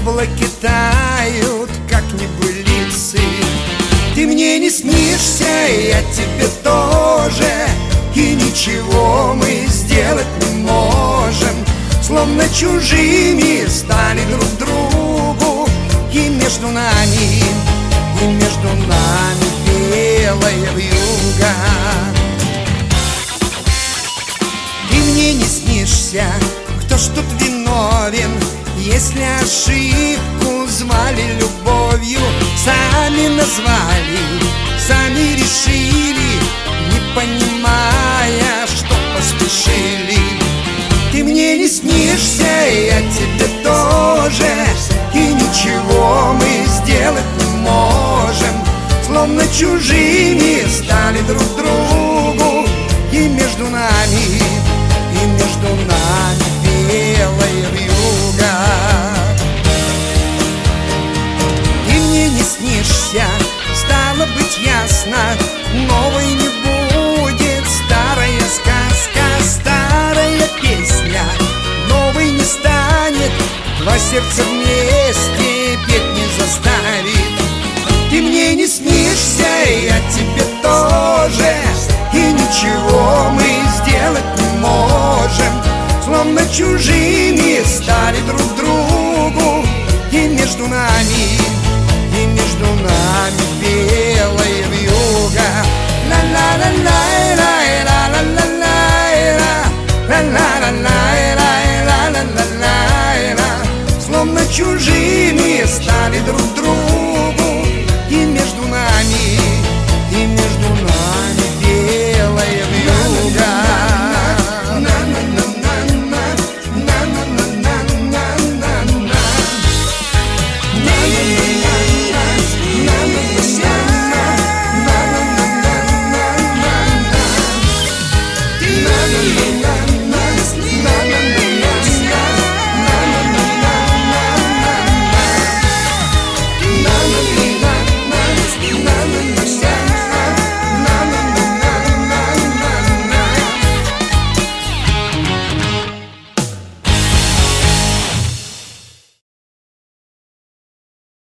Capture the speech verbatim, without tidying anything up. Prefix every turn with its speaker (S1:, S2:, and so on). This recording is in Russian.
S1: облаке тают, как небылицы. Ты мне не снишься, я тебе тоже, и ничего мы сделать не можем. Словно чужими стали друг другу, и между нами, и между нами белая вьюга. Ты мне не снишься, кто ж тут виновен, если ошибку звали любовью? Сами назвали, сами решили, не понимая, что поспешили. Ты мне не снишься, я тебе тоже, и ничего мы сделать не можем. Словно чужими стали друг другу, и между нами, и между нами белая вьюга. Ты мне не снишься, стало быть ясно, новой не будет старая сказка, старая песня новой не станет, два сердца вместе петь не заставит. Ты мне не снишься, я тебе тоже, и ничего мы сделать не можем. Словно чужими стали друг другу, и между нами, и между нами белая вьюга. Словно чужими стали друг другу, и между нами, и между нами белая вьюга.
S2: Na na na